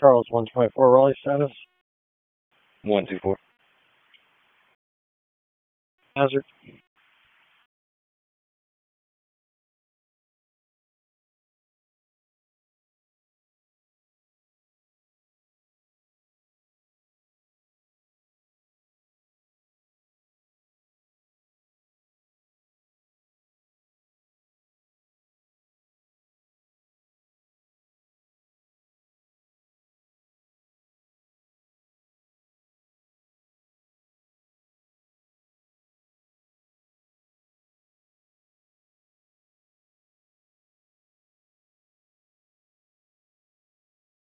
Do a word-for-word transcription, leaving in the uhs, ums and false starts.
Charles, one twenty-four, Raleigh status. one two four. Hazard.